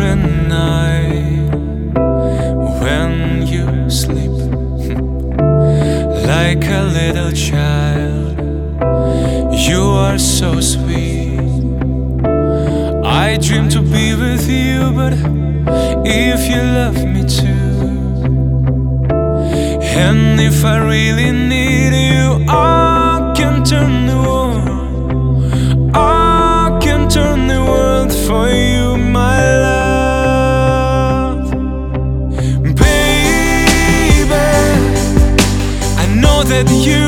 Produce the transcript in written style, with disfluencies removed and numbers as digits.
every night when you sleep. Like a little child, you are so sweet. I dream to be with you, but if you love me too, and if I really need you, I can turn the world, I can turn the world for you, my love. Baby, I know that you